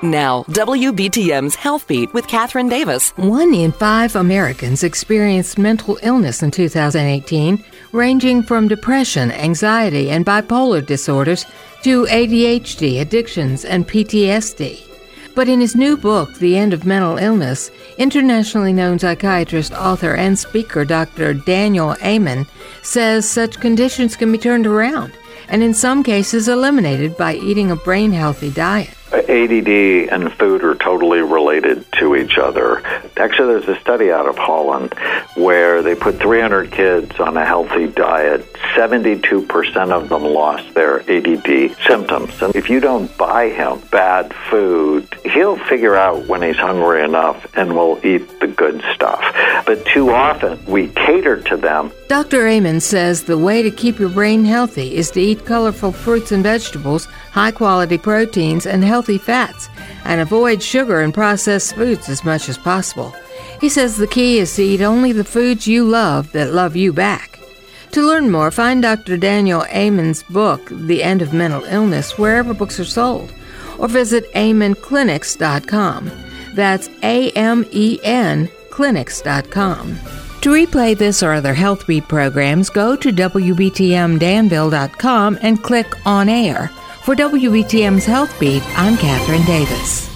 Now, WBTM's Health Beat with Catherine Davis. 1 in 5 Americans experienced mental illness in 2018, ranging from depression, anxiety, and bipolar disorders to ADHD, addictions, and PTSD. But in his new book, The End of Mental Illness, internationally known psychiatrist, author, and speaker Dr. Daniel Amen says such conditions can be turned around and in some cases eliminated by eating a brain-healthy diet. ADD and food are totally related to each other. Actually, there's a study out of Holland where they put 300 kids on a healthy diet. 72% of them lost their ADD symptoms. And if you don't buy him bad food, he'll figure out when he's hungry enough and will eat the good stuff. But too often, we cater to them. Dr. Amen says the way to keep your brain healthy is to eat colorful fruits and vegetables, high-quality proteins, and healthy fats, and avoid sugar and processed foods as much as possible. He says the key is to eat only the foods you love that love you back. To learn more, find Dr. Daniel Amen's book, The End of Mental Illness, wherever books are sold, or visit amenclinics.com. That's AMEN clinics.com. To replay this or other Health Beat programs, go to WBTMDanville.com and click On Air. For WBTM's Health Beat, I'm Catherine Davis.